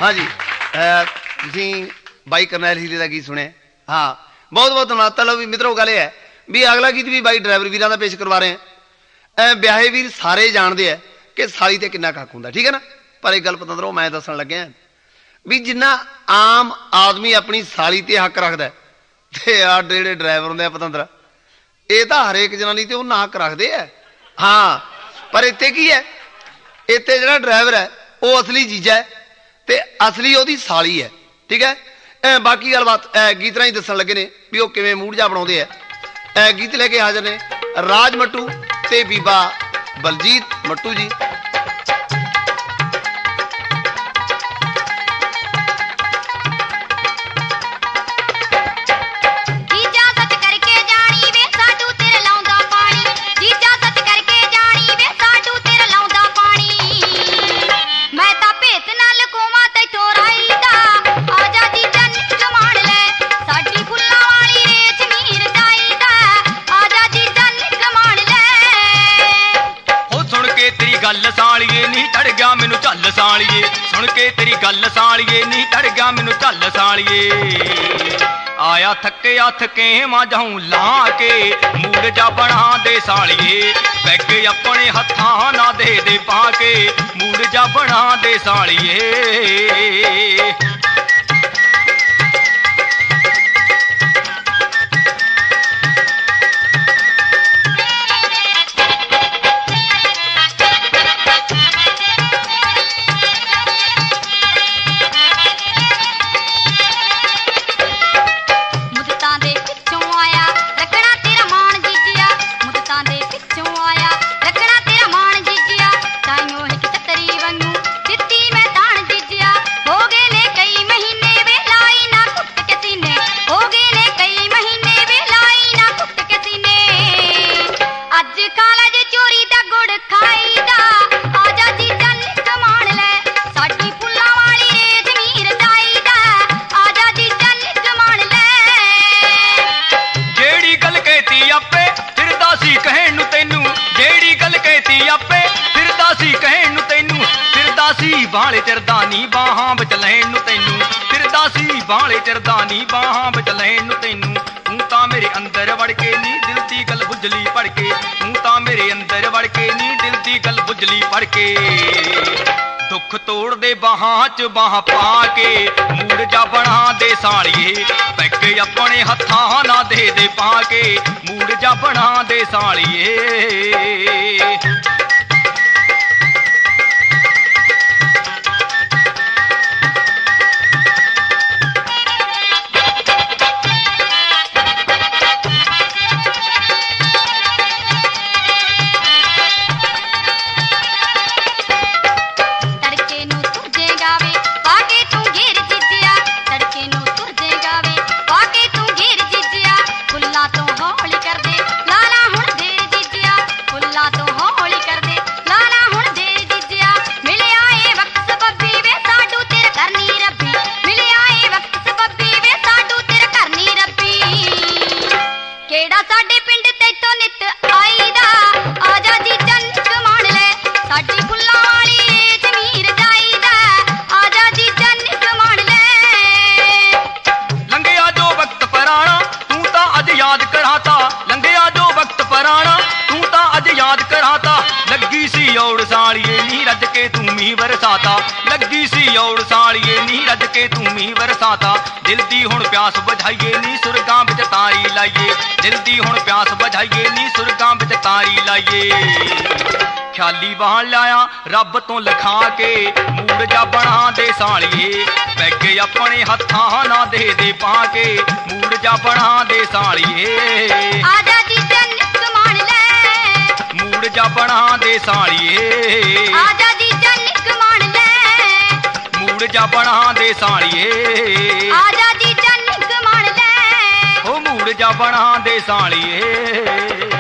हाँ जी तुसीं बाई करनैल हीरे का गीत सुने। हाँ बहुत बहुत धन्यवाद। चलो भी मित्रों गल है भी अगला गीत भी बाई ड्राइवर वीरां दा पेश करवा रहे हैं। ब्याहे वीर सारे जानते हैं कि साली ते किन्ना हक हुंदा, ठीक है ना। पर एक गल पतंदरो मैं दसन लग्या भी जिन्ना आम आदमी अपनी साली ते हक रखदा ते आ जेहड़े ड्राइवर हुंदे पतंदरा ये तो हरेक जनानी ते उन्ना हक रखदे है। हाँ पर इत्थे की है, इत्थे जिहड़ा ड्राइवर है वो असली जीजा है ते असली ओदी साली है, ठीक है। बाकी गलबात गीत राही दसन लगे ने भी वो किवें मूड जा बनाउंदे है। गीत लेके हाजिर ने राज मट्टू ते बीबा बलजीत मट्टू जी। गल सालिए नहीं चढ़ गया मैनू झल सालिए, सुन के तेरी गल सालिए नहीं चढ़ गया मैनू झल सालिए। आया थके थके मां जाऊं ला के मूड जा बना दे सालिए, बैग अपने हत्थां ना दे पा के मूड जा बना दे सालिए। बाले चिरदा नी बाहां विच लैण नूं तैनूं, फिरदा सी बाले चिरदा नी बाहां विच लैण नूं तैनूं। तूं तां मेरे अंदर वड़ के नी दिल दी गल बुझली पढ़ के, तूं तां मेरे अंदर वड़ के नी दिल दी गल बुझली पढ़ के। दुख तोड़ दे बाहां च बाहां पा के मूड जा बना दे सालिए, बैग अपने हत्थां ना दे पा के मूड जा बना दे सालिए। लगी सी औड़ सालिए नी रज के तू मी बरसाता, दिल दी हुण प्यास बुझाइए नी सुरगां विच तारी लाइए, दिल दी हुण प्यास बुझाइए नी सुरगां विच तारी लाइए। ख्याली बाण लाया रब तो लिखा के मूड जा बना दे सालिए, बैग अपने हत्थां ना दे पा के मूड जा बना दे सालिए। आजा जी जन्नत मान ले मूड जा बना दे सालिए, आजा जी जन्नत मान ले मूड जा बना दे सालिए, आजा जी जन्नत मान ले ओ मूड जा बना दे सालिए।